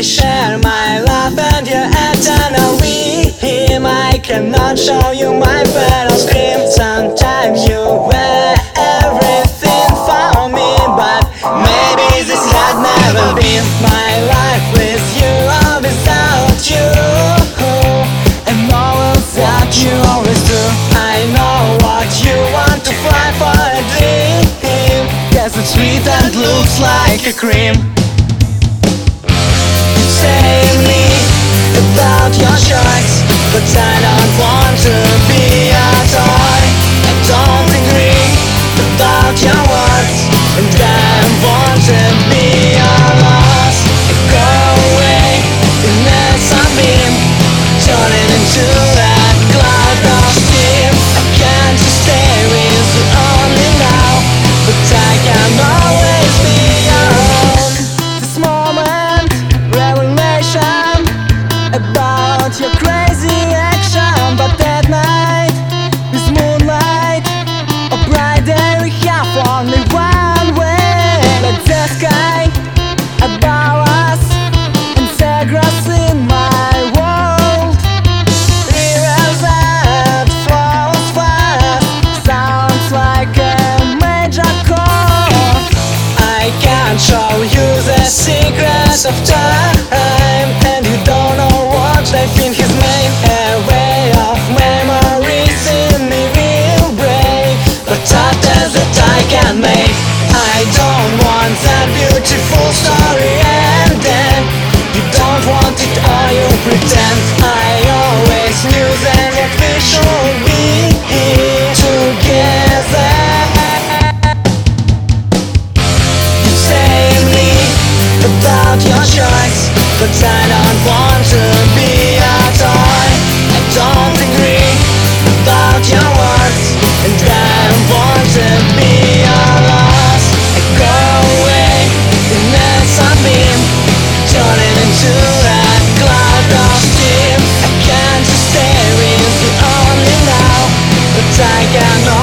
I share my love and you eternally. I cannot show you my final scream. Sometimes you wear everything for me, but maybe this had never been my life with you or without you. And always that you always do. I know what you want to fly for a dream. Yes, it's sweet and looks like a cream. You say me about your choice, but I don't want to be a toy. I don't agree about your words, and I want to be your loss. I go away in a sunbeam, turning into that cloud of steam. I can't just stay with you only now, but I can always be your own. This moment, revelation about your crazy action. But that night, this moonlight, a bright day, we have only one way. Let the sky above us integrate in my world. Rivers that flows fast, sounds like a major chord. I can't show you the secrets of time, and you don't know what I think has made a way of memories in me will break. But after that I can make. I don't want that beautiful story ending. You don't want it or you pretend. I always knew that what we should be together. You say me about your choice, but I don't want to be a toy. I don't agree about your words, and I want to be your loss. I go away in a sunbeam, turning into that cloud of steam. I can't just stay with you only now, but I can